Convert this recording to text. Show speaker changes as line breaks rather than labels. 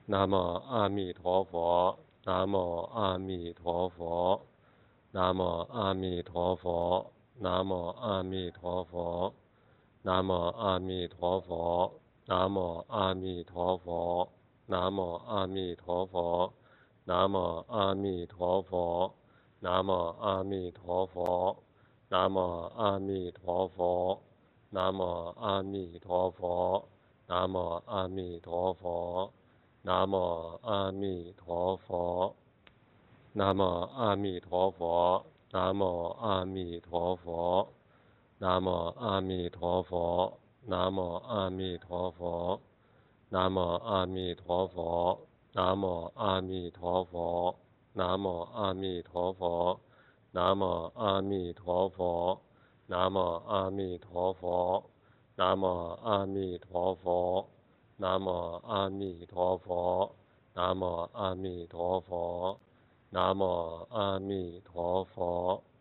南无阿弥陀佛，南无阿弥陀佛，南无阿弥陀佛，南无阿弥陀佛，南无阿弥陀佛，南无阿弥陀佛，南无阿弥陀佛，南无阿弥陀佛，南无阿弥陀佛，南无阿弥陀佛，南无阿弥陀佛，南无阿弥陀佛。南无阿弥陀佛，南无阿弥陀佛，南无阿弥陀佛，南无阿弥陀佛，南无阿弥陀佛，南无阿弥陀佛，南无阿弥陀佛，南无阿弥陀佛，南无阿弥陀佛，南无阿弥陀佛，南无阿弥陀佛。南无阿弥陀佛，南无阿弥陀佛，南无阿弥陀佛。